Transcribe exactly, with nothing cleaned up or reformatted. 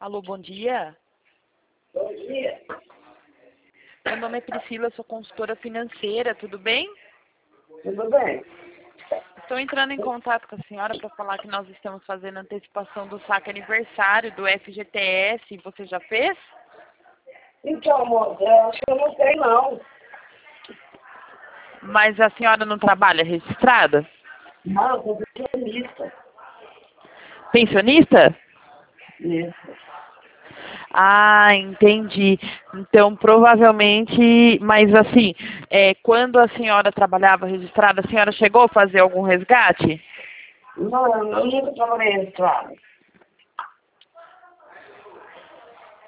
Alô, bom dia. Bom dia. Meu nome é Priscila, sou consultora financeira, tudo bem? Tudo bem? Estou entrando em contato com a senhora para falar que nós estamos fazendo antecipação do saque aniversário do F G T S. Você já fez? Então, amor, eu acho que eu não sei não. Mas a senhora não trabalha registrada? Não, eu sou pensionista. Pensionista? Isso. Ah, entendi. Então, provavelmente, mas assim, é, quando a senhora trabalhava registrada, a senhora chegou a fazer algum resgate? Não, eu nunca trabalhei registrado.